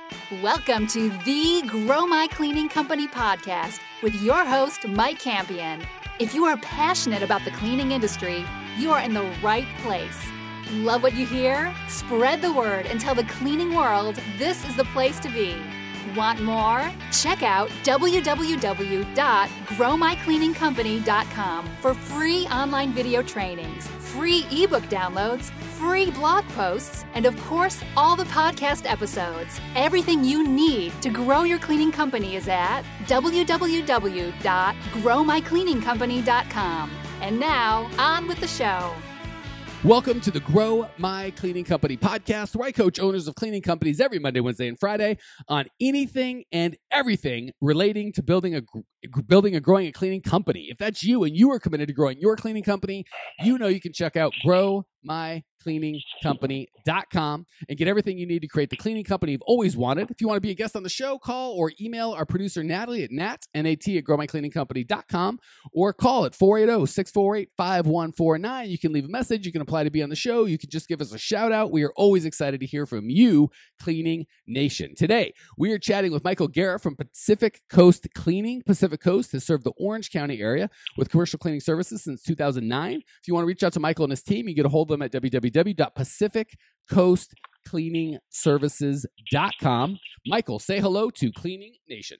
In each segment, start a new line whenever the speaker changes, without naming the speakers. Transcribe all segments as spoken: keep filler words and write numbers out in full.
Welcome to the Grow My Cleaning Company podcast with your host, Mike Campion. If you are passionate about the cleaning industry, you are in the right place. Love what you hear? Spread the word and tell the cleaning world this is the place to be. Want more? Check out w w w dot grow my cleaning company dot com for free online video trainings, free ebook downloads, free blog posts, and of course, all the podcast episodes. Everything you need to grow your cleaning company is at w w w dot grow my cleaning company dot com. And now, on with the show.
Welcome to the Grow My Cleaning Company podcast, where I coach owners of cleaning companies every Monday, Wednesday, and Friday on anything and everything relating to building a building and growing a cleaning company. If that's you and you are committed to growing your cleaning company, you know you can check out grow my cleaning company dot com and get everything you need to create the cleaning company you've always wanted. If you want to be a guest on the show, call or email our producer Natalie at nat, N A T, at grow my cleaning company dot com, or call at four eight zero, six four eight, five one four nine. You can leave a message. You can apply to be on the show. You can just give us a shout out. We are always excited to hear from you, Cleaning Nation. Today, we are chatting with Michael Guerra from Pacific Coast Cleaning. Pacific Coast has served the Orange County area with commercial cleaning services since two thousand nine. If you want to reach out to Michael and his team, you get a hold of them at w w w dot pacific coast cleaning services dot com. Michael, say hello to Cleaning Nation.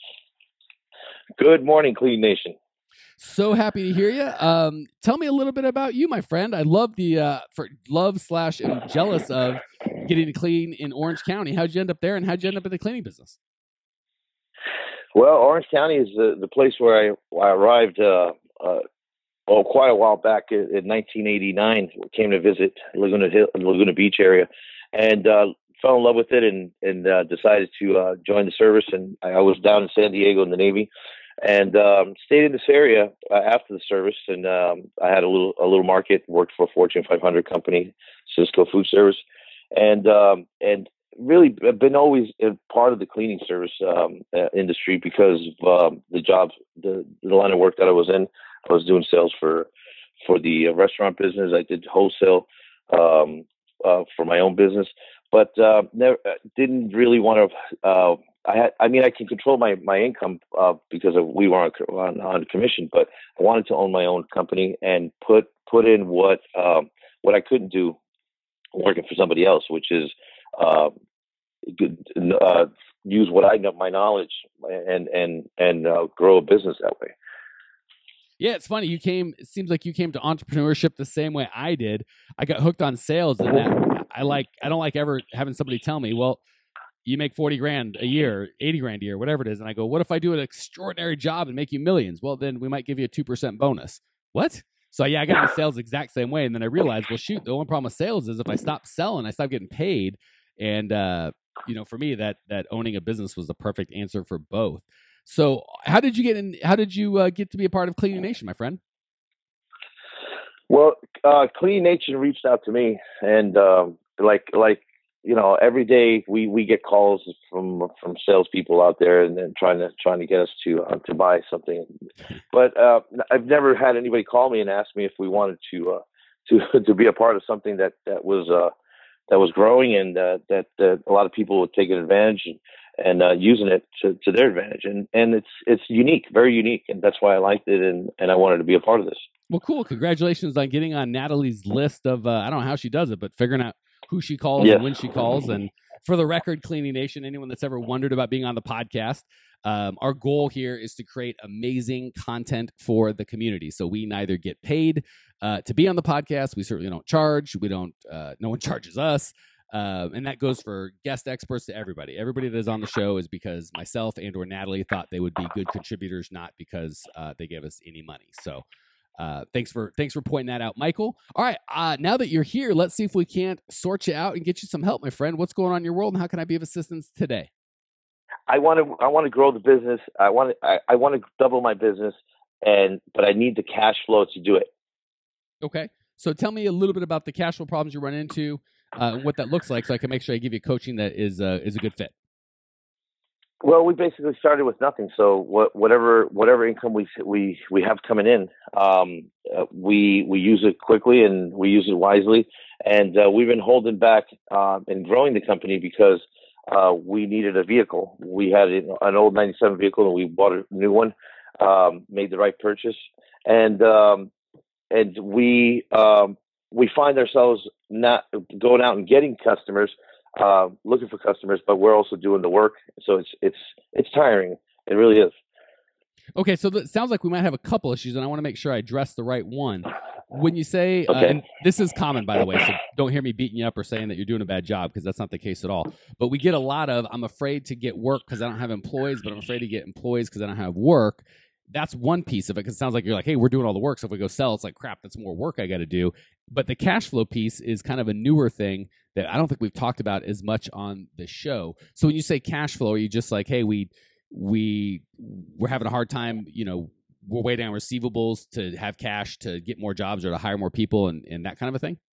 Good morning, Clean Nation.
So happy to hear you. Um, tell me a little bit about you, my friend. I love the uh, for love slash am jealous of getting to clean in Orange County. How'd you end up there, and how'd you end up in the cleaning business?
Well, Orange County is the, the place where I, I arrived uh, uh, oh, quite a while back in, in nineteen eighty-nine. Came to visit Laguna Hill, Laguna Beach area, and uh, fell in love with it, and and uh, decided to uh, join the service. And I, I was down in San Diego in the Navy, and um, stayed in this area uh, after the service. And um, I had a little a little market, worked for a Fortune five hundred company, Cisco Food Service, and um, and. really I've been always a part of the cleaning service um, uh, industry because of um, the job, the, the line of work that I was in. I was doing sales for for the uh, restaurant business. I did wholesale um, uh, for my own business, but uh, never didn't really want to. Uh, I had, I mean, I can control my my income uh, because of, we were on, on on commission, but I wanted to own my own company and put put in what um, what I couldn't do working for somebody else, which is. Uh, uh, use what I know, my knowledge, and and and uh, grow a business that way.
Yeah, it's funny. You came. It seems like you came to entrepreneurship the same way I did. I got hooked on sales, and that I like. I don't like ever having somebody tell me, "Well, you make forty grand a year, eighty grand a year, whatever it is." And I go, "What if I do an extraordinary job and make you millions?" Well, then we might give you a two percent bonus. What? So yeah, I got into sales the exact same way, and then I realized, well, shoot, the only problem with sales is if I stop selling, I stop getting paid. And, uh, you know, for me, that that owning a business was the perfect answer for both. So how did you get in? How did you uh, get to be a part of Cleaning Nation, my friend?
Well, uh, Cleaning Nation reached out to me, and um, like, like, you know, every day we, we get calls from, from salespeople out there and then trying to, trying to get us to, uh, to buy something. But uh, I've never had anybody call me and ask me if we wanted to, uh, to, to be a part of something that, that was, uh, that was growing, and uh, that uh, a lot of people were taking advantage and, and uh, using it to, to their advantage. And and it's it's unique, very unique, and that's why I liked it, and, and I wanted to be a part of this.
Well, cool. Congratulations on getting on Natalie's list of, uh, I don't know how she does it, but figuring out who she calls yeah. and when she calls. And for the record, Cleaning Nation, anyone that's ever wondered about being on the podcast, um, our goal here is to create amazing content for the community. So we neither get paid uh, to be on the podcast. We certainly don't charge. We don't, uh, no one charges us. Uh, and that goes for guest experts to everybody. Everybody that is on the show is because myself and or Natalie thought they would be good contributors, not because uh, they gave us any money. So uh, thanks for thanks for pointing that out, Michael. All right, uh, now that you're here, let's see if we can't sort you out and get you some help, my friend. What's going on in your world, and how can I be of assistance today?
I want to I want to grow the business. I want to I, I want to double my business, and but I need the cash flow to do it.
Okay, so tell me a little bit about the cash flow problems you run into, uh, what that looks like, so I can make sure I give you coaching that is uh, is a good fit.
Well, we basically started with nothing. So what, whatever whatever income we we we have coming in, um, uh, we we use it quickly and we use it wisely. And uh, we've been holding back um, and growing the company because uh, we needed a vehicle. We had an old ninety-seven vehicle, and we bought a new one. Um, made the right purchase, and um, and we um, we find ourselves not going out and getting customers, uh, looking for customers, but we're also doing the work. So it's it's it's tiring. It really is.
Okay, so it sounds like we might have a couple issues, and I want to make sure I address the right one. When you say, uh,
okay.
and this is common, by the way, so don't hear me beating you up or saying that you're doing a bad job, because that's not the case at all. But we get a lot of, I'm afraid to get work because I don't have employees, but I'm afraid to get employees because I don't have work. That's one piece of it, because it sounds like you're like, hey, we're doing all the work, so if we go sell, it's like, crap, that's more work I got to do. But the cash flow piece is kind of a newer thing that I don't think we've talked about as much on the show. So when you say cash flow, are you just like, hey, we we we're having a hard time, you know, we're way down receivables to have cash to get more jobs or to hire more people and, and that kind of a thing?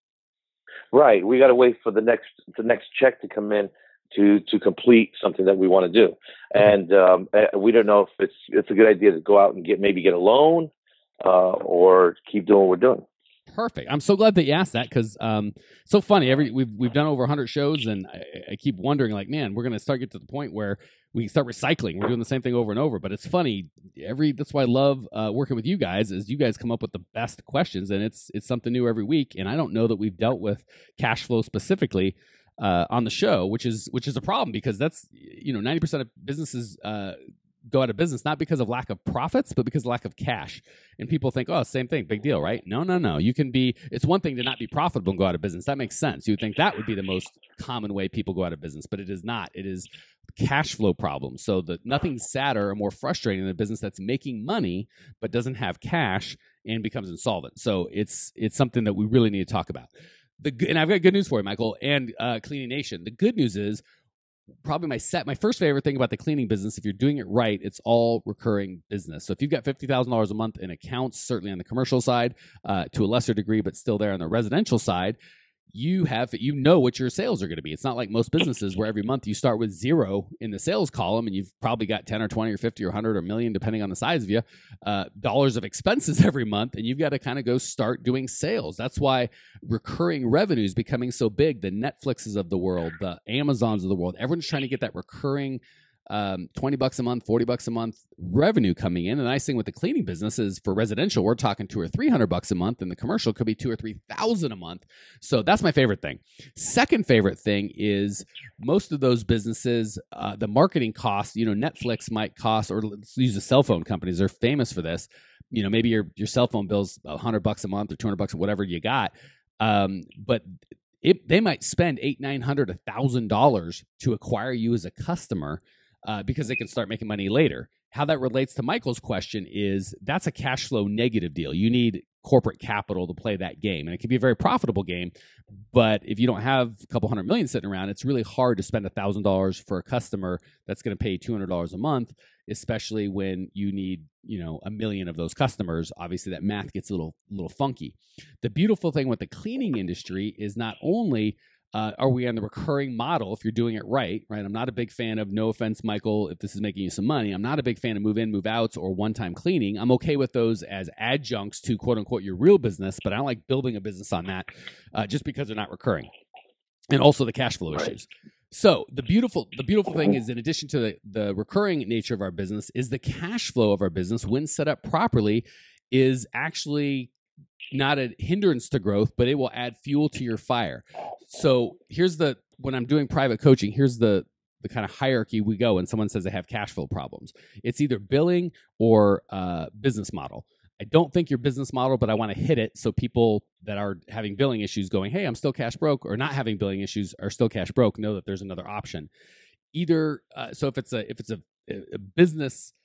Right. We got to wait for the next the next check to come in to to complete something that we want to do, and um, we don't know if it's it's a good idea to go out and get maybe get a loan uh, or keep doing what we're doing.
Perfect. I'm so glad that you asked that, because um, so funny. Every we've we've done over one hundred shows, and I, I keep wondering, like, man, we're gonna start get to the point where we start recycling. We're doing the same thing over and over. But it's funny. Every that's why I love uh, working with you guys. Is you guys come up with the best questions, and it's it's something new every week. And I don't know that we've dealt with cash flow specifically uh, on the show, which is which is a problem, because that's, you know, ninety percent of businesses uh, go out of business not because of lack of profits, but because of lack of cash. And people think, oh, same thing, big deal, right? No, no, no. You can be, it's one thing to not be profitable and go out of business. That makes sense. You would think that would be the most common way people go out of business, but it is not. It is cash flow problems. So the nothing's sadder or more frustrating than a business that's making money but doesn't have cash and becomes insolvent. So it's it's something that we really need to talk about. The and I've got good news for you, Michael, and uh, Cleaning Nation. The good news is, probably my set, my first favorite thing about the cleaning business, if you're doing it right, it's all recurring business. So if you've got fifty thousand dollars a month in accounts, certainly on the commercial side, uh, to a lesser degree, but still there on the residential side, you have, you know what your sales are going to be. It's not like most businesses where every month you start with zero in the sales column and you've probably got ten or twenty or fifty or one hundred or a million, depending on the size of you, uh, dollars of expenses every month. And you've got to kind of go start doing sales. That's why recurring revenue is becoming so big. The Netflixes of the world, the Amazons of the world, everyone's trying to get that recurring um, twenty bucks a month, forty bucks a month revenue coming in. And the nice thing with the cleaning business is for residential, we're talking two or three hundred bucks a month, and the commercial could be two or three thousand a month. So that's my favorite thing. Second favorite thing is most of those businesses, uh, the marketing costs, you know, Netflix might cost, or let's use the cell phone companies. They're famous for this. You know, maybe your, your cell phone bill's a hundred bucks a month or two hundred bucks or whatever you got. Um, but it, they might spend eight, nine hundred, a thousand dollars to acquire you as a customer. Uh, because they can start making money later. How that relates to Michael's question is that's a cash flow negative deal. You need corporate capital to play that game. And it can be a very profitable game, but if you don't have a couple hundred million sitting around, it's really hard to spend one thousand dollars for a customer that's going to pay two hundred dollars a month, especially when you need, you know, a million of those customers. Obviously, that math gets a little, little funky. The beautiful thing with the cleaning industry is not only Uh, are we on the recurring model if you're doing it right, right? I'm not a big fan of, no offense, Michael, if this is making you some money, I'm not a big fan of move in, move outs or one-time cleaning. I'm okay with those as adjuncts to quote unquote your real business, but I don't like building a business on that uh, just because they're not recurring. And also the cash flow
right.
issues. So the beautiful the beautiful thing is, in addition to the, the recurring nature of our business, is the cash flow of our business when set up properly is actually not a hindrance to growth, but it will add fuel to your fire. So here's the, when I'm doing private coaching, here's the the kind of hierarchy we go when someone says they have cash flow problems. It's either billing or uh, business model. I don't think your business model, but I want to hit it so people that are having billing issues going, hey, I'm still cash broke, or not having billing issues are still cash broke, know that there's another option. Either, uh, so if it's a if it's a, a business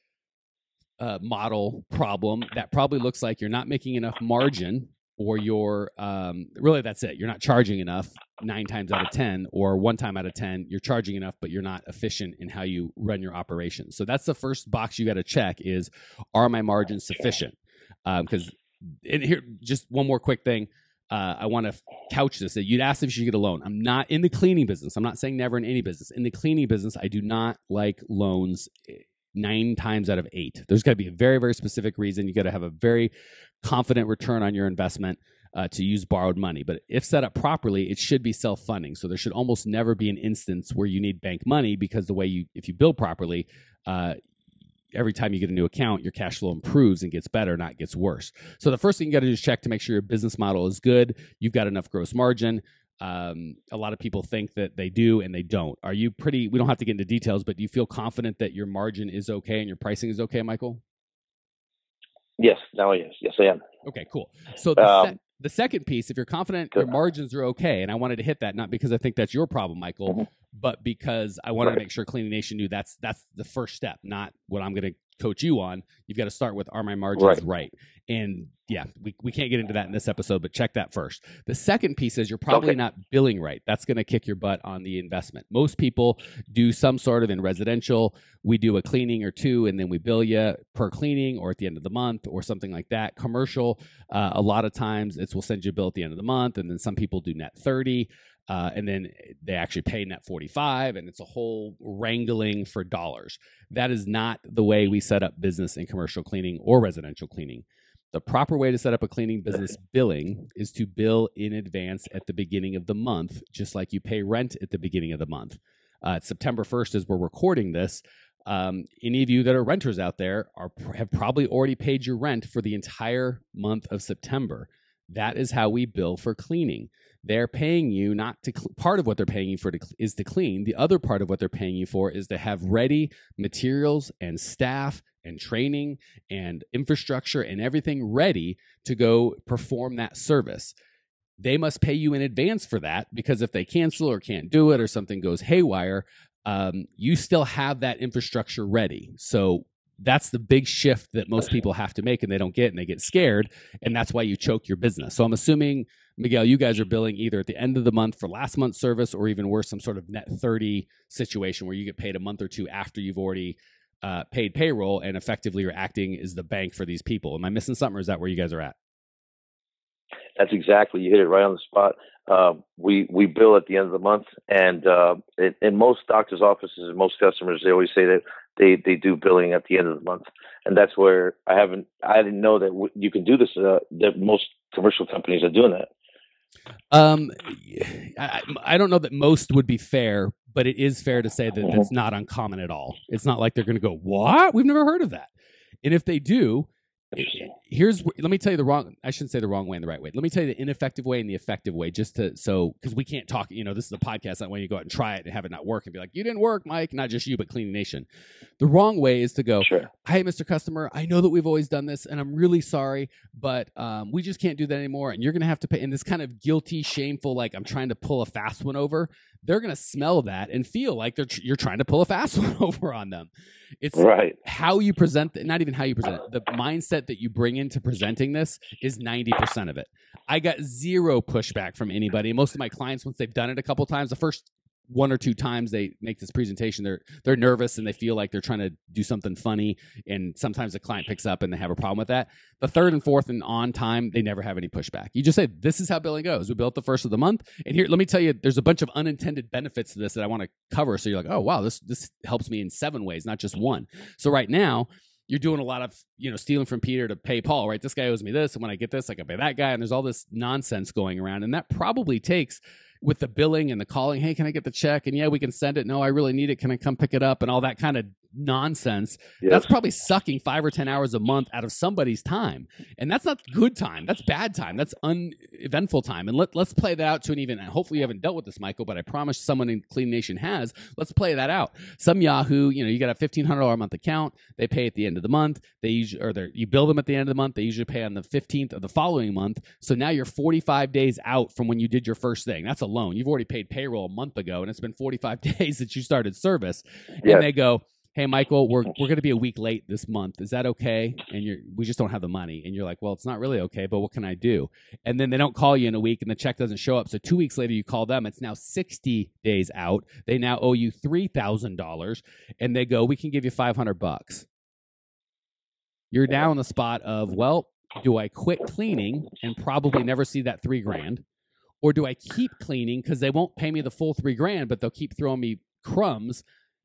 Uh, model problem, that probably looks like you're not making enough margin, or you're um, really, that's it. You're not charging enough nine times out of ten, or one time out of ten, you're charging enough, but you're not efficient in how you run your operation. So that's the first box you got to check is, are my margins sufficient? Because um, and here, just one more quick thing. Uh, I want to couch this. You'd ask if you should get a loan. I'm not in the cleaning business. I'm not saying never in any business. In the cleaning business, I do not like loans nine times out of eight. There's got to be a very, very specific reason. You got to have a very confident return on your investment. uh, to use borrowed money. But if set up properly, it should be self-funding. So there should almost never be an instance where you need bank money, because the way you, if you bill properly, uh, every time you get a new account, your cash flow improves and gets better, not gets worse. So the first thing you got to do is check to make sure your business model is good. You've got enough gross margin. Um, a lot of people think that they do and they don't. Are you pretty, we don't have to get into details, but do you feel confident that your margin is okay and your pricing is okay, Michael?
Yes. Now, yes. Yes, I am.
Okay, cool. So the,
Um,
se- the second piece, if you're confident
Good.
your margins are okay, and I wanted to hit that, not because I think that's your problem, Michael,
Mhm.
but because I wanted
Right.
to make sure Cleaning Nation knew that's that's the first step, not what I'm going to coach you on. You've got to start with, are my margins right?
Right.
And yeah, we, we can't get into that in this episode, but check that first. The second piece is you're probably
Okay.
not billing right. That's going to kick your butt on the investment. Most people do some sort of, in residential, we do a cleaning or two, and then we bill you per cleaning or at the end of the month or something like that. Commercial, uh, a lot of times it's we'll send you a bill at the end of the month, and then some people do net thirty. Uh, and then they actually pay net forty-five, and it's a whole wrangling for dollars. That is not the way we set up business in commercial cleaning or residential cleaning. The proper way to set up a cleaning business billing is to bill in advance at the beginning of the month, just like you pay rent at the beginning of the month. Uh, it's September first as we're recording this. Um, any of you that are renters out there are have probably already paid your rent for the entire month of September. That is how we bill for cleaning. They're paying you not to, cl- part of what they're paying you for to, is to clean. The other part of what they're paying you for is to have ready materials and staff and training and infrastructure and everything ready to go perform that service. They must pay you in advance for that, because if they cancel or can't do it or something goes haywire, um, you still have that infrastructure ready. So that's the big shift that most people have to make, and they don't get, and they get scared, and that's why you choke your business. So I'm assuming, Miguel, you guys are billing either at the end of the month for last month's service, or even worse, some sort of net thirty situation where you get paid a month or two after you've already uh, paid payroll, and effectively you're acting as the bank for these people. Am I missing something, or is that where you guys are at?
That's exactly, you hit it right on the spot. Uh, we we bill at the end of the month, and uh, in, in most doctors' offices and most customers, they always say that they, they do billing at the end of the month, and that's where I haven't I didn't know that w- you can do this. Uh, that most commercial companies are doing that.
Um, I, I don't know that most would be fair, but it is fair to say that that's not uncommon at all. It's not like they're going to go, "What? We've never heard of that." And if they do, it, here's let me tell you the wrong I shouldn't say the wrong way and the right way. Let me tell you the ineffective way and the effective way, just to so because we can't talk, you know, this is a podcast, not when you go out and try it and have it not work and be like, you didn't work, Mike. Not just you, but Cleaning Nation. The wrong way is to go,
Sure.
Hey, Mister Customer, I know that we've always done this, and I'm really sorry, but um, we just can't do that anymore, and you're going to have to pay. And this kind of guilty, shameful, like I'm trying to pull a fast one over, they're going to smell that and feel like they're tr- you're trying to pull a fast one over on them. It's
Right.
how you present, the, not even how you present it. The mindset that you bring into presenting this is ninety percent of it. I got zero pushback from anybody. Most of my clients, once they've done it a couple times, the first one or two times they make this presentation, they're they're nervous and they feel like they're trying to do something funny, and sometimes the client picks up and they have a problem with that. The third and fourth and on time, they never have any pushback. You just say, this is how billing goes. We bill the first of the month, and here, let me tell you, there's a bunch of unintended benefits to this that I want to cover, so you're like, oh wow, this this helps me in seven ways, not just one. So right now, you're doing a lot of, you know, stealing from Peter to pay Paul, right? This guy owes me this, and when I get this, I can pay that guy, and there's all this nonsense going around, and that probably takes, with the billing and the calling, hey, can I get the check? And yeah, we can send it. No, I really need it. Can I come pick it up? And all that kind of nonsense.
Yes.
That's probably sucking five or ten hours a month out of somebody's time. And that's not good time. That's bad time. That's uneventful time. And let, let's play that out to an even, and hopefully you haven't dealt with this, Michael, but I promise someone in Clean Nation has. Let's play that out. Some Yahoo, you know, you got a fifteen hundred dollars a month account. They pay at the end of the month. They usually, or you bill them at the end of the month. They usually pay on the fifteenth of the following month. So now you're forty-five days out from when you did your first thing. That's a loan. You've already paid payroll a month ago, and it's been forty-five days that you started service.
Yes.
And they go, hey, Michael, we're we're going to be a week late this month. Is that okay? And you're we just don't have the money. And you're like, well, it's not really okay, but what can I do? And then they don't call you in a week, and the check doesn't show up. So two weeks later, you call them. It's now sixty days out. They now owe you three thousand dollars, and they go, we can give you five hundred bucks. You're now in the spot of, well, do I quit cleaning and probably never see that three grand? Or do I keep cleaning because they won't pay me the full three grand, but they'll keep throwing me crumbs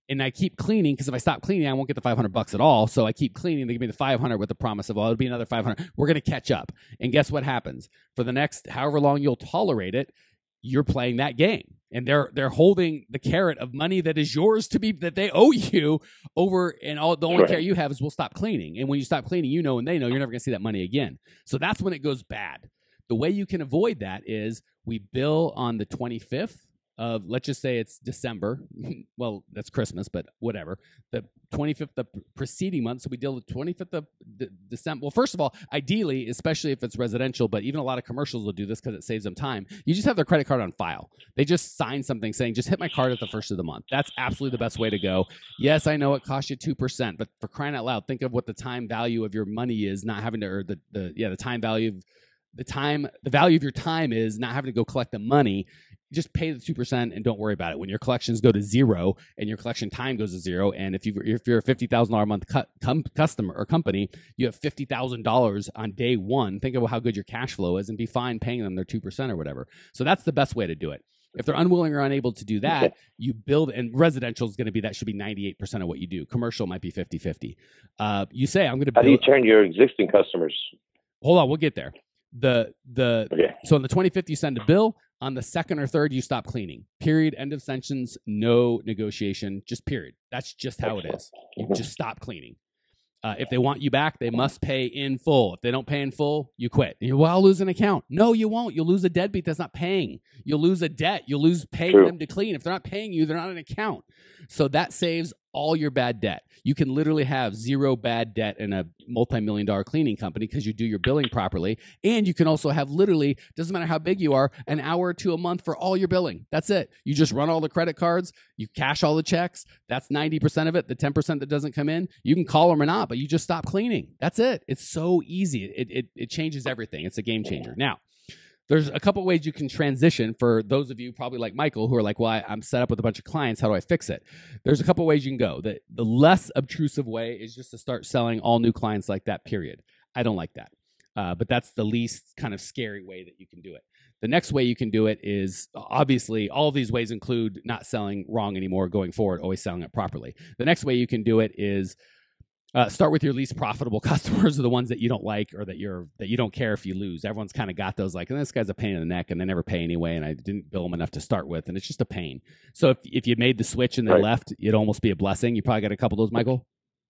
and I keep cleaning because if I stop cleaning, I won't get the five hundred bucks at all. So I keep cleaning. They give me the five hundred with the promise of, well, it'll be another five hundred. We're going to catch up. And guess what happens? For the next however long you'll tolerate it, you're playing that game. And they're they're holding the carrot of money that is yours to be, that they owe you over, and all the only
Right.
carrot you have is we'll stop cleaning. And when you stop cleaning, you know, and they know, you're never going to see that money again. So that's when it goes bad. The way you can avoid that is we bill on the twenty-fifth of, let's just say it's December. Well, that's Christmas, but whatever. The twenty-fifth of preceding month. So we deal with twenty-fifth of de- December. Well, first of all, ideally, especially if it's residential, but even a lot of commercials will do this because it saves them time. You just have their credit card on file. They just sign something saying, just hit my card at the first of the month. That's absolutely the best way to go. Yes, I know it costs you two percent, but for crying out loud, think of what the time value of your money is, not having to, or the, the yeah, the time value of the time, the value of your time is not having to go collect the money. Just pay the two percent and don't worry about it. When your collections go to zero and your collection time goes to zero, and if you if you're a fifty thousand dollars a month cu- com- customer or company, you have fifty thousand dollars on day one. Think of how good your cash flow is and be fine paying them their two percent or whatever. So that's the best way to do it. If they're unwilling or unable to do that, okay. you build, and residential is going to be, that should be ninety-eight percent of what you do. Commercial might be fifty-fifty. Uh, you say, I'm going to build.
How do you turn your existing customers?
Hold on, we'll get there. The the
okay.
So on the twenty-fifth, you send a bill. On the second or third, you stop cleaning. Period. End of sentence. No negotiation. Just period. That's just how it is. You just stop cleaning. Uh, if they want you back, they must pay in full. If they don't pay in full, you quit. And you're, well, I'll lose an account. No, you won't. You'll lose a deadbeat that's not paying. You'll lose a debt. You'll lose paying
True.
them to clean. If they're not paying you, they're not an account. So that saves all your bad debt. You can literally have zero bad debt in a multi-million dollar cleaning company because you do your billing properly. And you can also have literally, doesn't matter how big you are, an hour or two a month for all your billing. That's it. You just run all the credit cards. You cash all the checks. That's ninety percent of it. The ten percent that doesn't come in, you can call them or not, but you just stop cleaning. That's it. It's so easy. It, it, it changes everything. It's a game changer. Now, there's a couple ways you can transition for those of you probably like Michael who are like, well, I, I'm set up with a bunch of clients. How do I fix it? There's a couple ways you can go. The, the less obtrusive way is just to start selling all new clients like that, period. I don't like that. Uh, but that's the least kind of scary way that you can do it. The next way you can do it is, obviously, all of these ways include not selling wrong anymore going forward, always selling it properly. The next way you can do it is Uh, start with your least profitable customers, or the ones that you don't like or that you're that you don't care if you lose. Everyone's kind of got those, like, this guy's a pain in the neck and they never pay anyway, and I didn't bill them enough to start with, and it's just a pain. So if if you made the switch and they
right.
left, it'd almost be a blessing. You probably got a couple of those, Michael?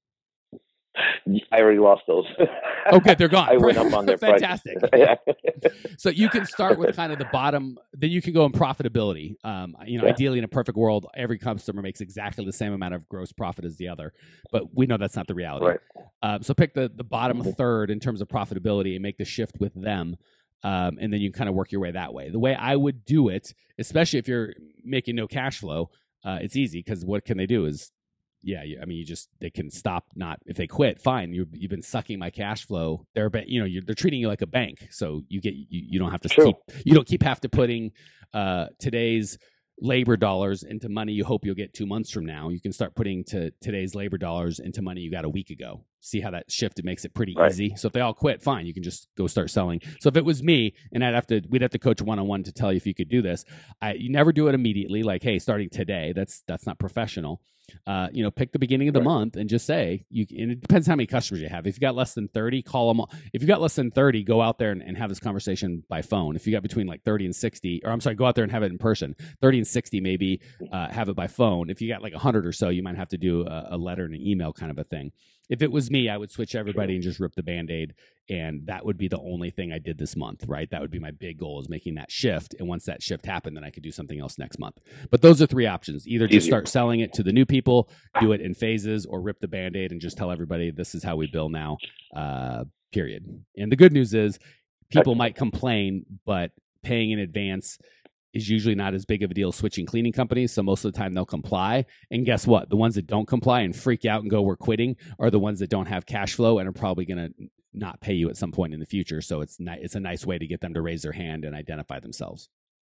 I already lost those.
Okay, they're gone.
I went up on their
Fantastic.
price.
So you can start with kind of the bottom, then you can go in profitability. Um, you know,
yeah.
ideally in a perfect world, every customer makes exactly the same amount of gross profit as the other, but we know that's not the reality.
Right.
Um, so pick the, the bottom third in terms of profitability and make the shift with them. Um, and then you kind of work your way that way. The way I would do it, especially if you're making no cash flow, uh, it's easy because what can they do is, yeah, you, I mean, you just, they can stop not, if they quit, fine. You, you've been sucking my cash flow. They're, you know, you're, they're treating you like a bank. So you get, you, you don't have to
True.
keep, you don't keep have to putting uh, today's labor dollars into money you hope you'll get two months from now. You can start putting to today's labor dollars into money you got a week ago. See how that shift, it makes it pretty
right.
easy. So if they all quit, fine, you can just go start selling. So if it was me and I'd have to, we'd have to coach one-on-one to tell you if you could do this. I, you never do it immediately. Like, hey, starting today, that's, that's not professional. Uh, you know, pick the beginning of the right. month and just say, you, and it depends how many customers you have. If you got less than thirty, call them. If you got less than thirty, go out there and, and have this conversation by phone. If you got between like thirty and sixty, or I'm sorry, go out there and have it in person. thirty and sixty, maybe uh, have it by phone. If you got like one hundred or so, you might have to do a, a letter and an email kind of a thing. If it was me, I would switch everybody and just rip the Band-Aid, and that would be the only thing I did this month, right? That would be my big goal, is making that shift. And once that shift happened, then I could do something else next month. But those are three options. Either just start selling it to the new people, do it in phases, or rip the Band-Aid and just tell everybody this is how we bill now, uh, period. And the good news is people might complain, but paying in advance is usually not as big of a deal switching cleaning companies. So most of the time they'll comply. And guess what? The ones that don't comply and freak out and go, we're quitting, are the ones that don't have cash flow and are probably going to not pay you at some point in the future. So it's ni- it's a nice way to get them to raise their hand and identify themselves.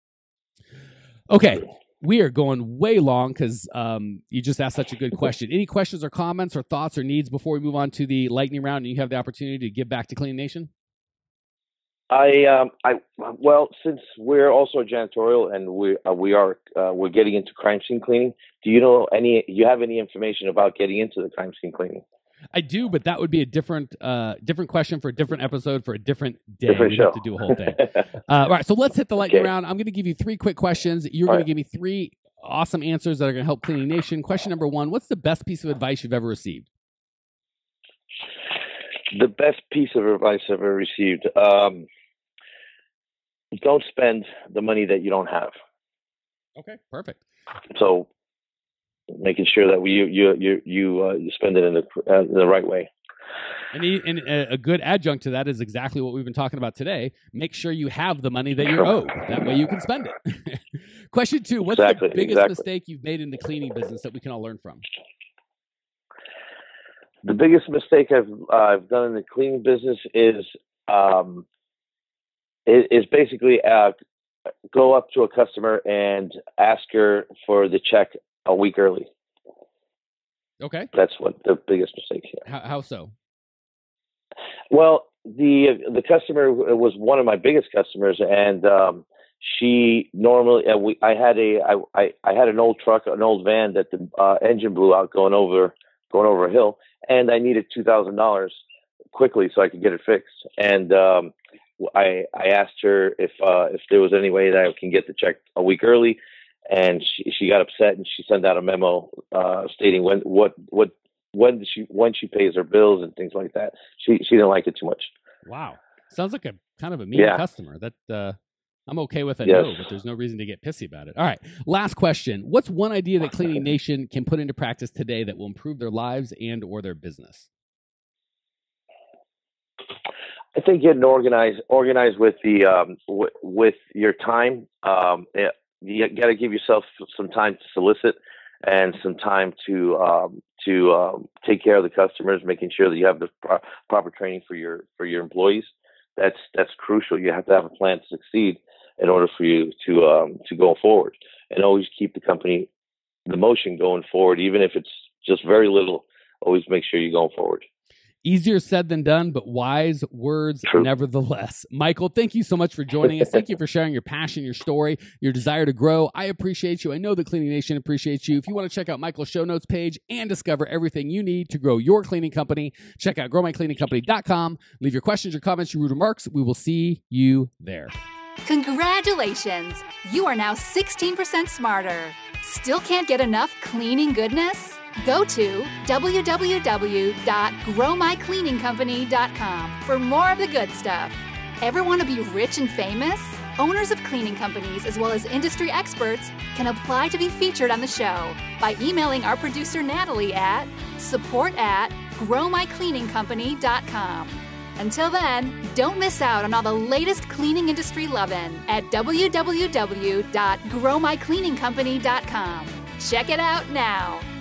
Okay. We are going way long because um, you just asked such a good question. Any questions or comments or thoughts or needs before we move on to the lightning round and you have the opportunity to give back to Clean Nation?
I, um, I, well, since we're also janitorial and we uh, we are uh, we're getting into crime scene cleaning. Do you know any? You have any information about getting into the crime scene cleaning?
I do, but that would be a different uh, different question for a different episode for a different day.
Different
We'd
show.
have to do a whole thing. uh, all right, so let's hit the lightning
Okay.
round. I'm going to give you three quick questions. You're
All
going
right.
to give me three awesome answers that are going to help Cleaning Nation. Question number one: what's the best piece of advice you've ever received?
The best piece of advice I've ever received: um, don't spend the money that you don't have.
Okay, perfect.
So, making sure that we you you you you, uh, you spend it in the uh, in the right way.
And, he, and a a good adjunct to that is exactly what we've been talking about today. Make sure you have the money that you're owed. That way you can spend it. Question two: what's
Exactly,
the biggest
exactly.
mistake you've made in the cleaning business that we can all learn from?
The biggest mistake I've uh, I've done in the cleaning business is um, is, is basically uh, go up to a customer and ask her for the check a week early.
Okay.
That's what the biggest mistake here.
How, how so?
Well, the the customer was one of my biggest customers, and um, she normally uh, we I had a I, I I had an old truck, an old van that the uh, engine blew out going over going over a hill, and I needed two thousand dollars quickly so I could get it fixed. And um, I I asked her if uh, if there was any way that I can get the check a week early, and she she got upset and she sent out a memo uh, stating when what what. when she when she pays her bills and things like that. She she didn't like it too much.
Wow. Sounds like a kind of a mean
Yeah.
customer. That uh, I'm okay with a
Yes.
no, but there's no reason to get pissy about it. All right. Last question. What's one idea that Cleaning Nation can put into practice today that will improve their lives and or their business?
I think getting organized organized with the um, w- with your time. Um, yeah, you got to give yourself some time to solicit and some time to um, to um, take care of the customers, making sure that you have the pro- proper training for your for your employees. That's that's crucial. You have to have a plan to succeed in order for you to um, to go forward, and always keep the company, the motion going forward, even if it's just very little. Always make sure you're going forward.
Easier said than done, but wise words
True.
nevertheless. Michael, thank you so much for joining us. Thank you for sharing your passion, your story, your desire to grow. I appreciate you. I know the Cleaning Nation appreciates you. If you want to check out Michael's show notes page and discover everything you need to grow your cleaning company, check out grow my cleaning company dot com. Leave your questions, your comments, your rude remarks. We will see you there.
Congratulations! You are now sixteen percent smarter. Still can't get enough cleaning goodness? Go to w w w dot grow my cleaning company dot com for more of the good stuff. Ever want to be rich and famous? Owners of cleaning companies, as well as industry experts, can apply to be featured on the show by emailing our producer Natalie at support at grow my cleaning company dot com. Until then, don't miss out on all the latest cleaning industry lovin' at w w w dot grow my cleaning company dot com. Check it out now.